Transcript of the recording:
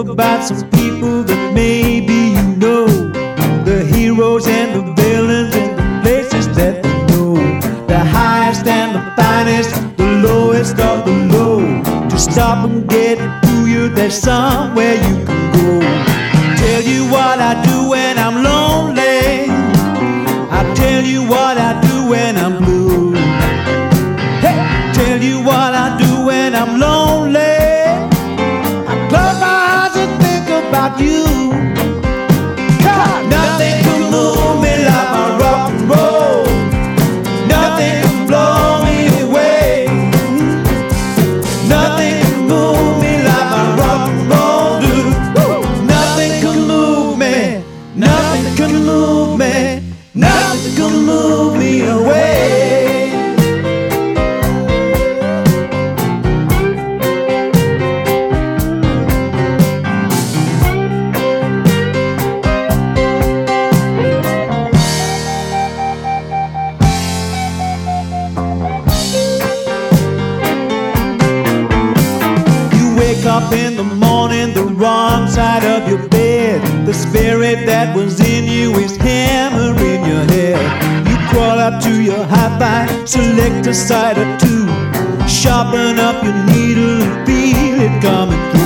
about some people that maybe you know, the heroes and the villains and the places that they know, the highest and the finest, the lowest of the low. To stop and get to you, there's somewhere you can go. Tell you what I do when I'm lonely, I tell you what I do when I'm blue. Hey, tell you what I do when I'm lonely. I close my eyes and think about you. God, nothing can move me like my rock and roll. Nothing can blow me away. Nothing can move me like my rock and roll do. Nothing can move me. Nothing can move me. Nothing can move me away. Up in the morning, the wrong side of your bed. The spirit that was in you is hammering your head. You crawl up to your hi-fi, select a side or two, sharpen up your needle and feel it coming through.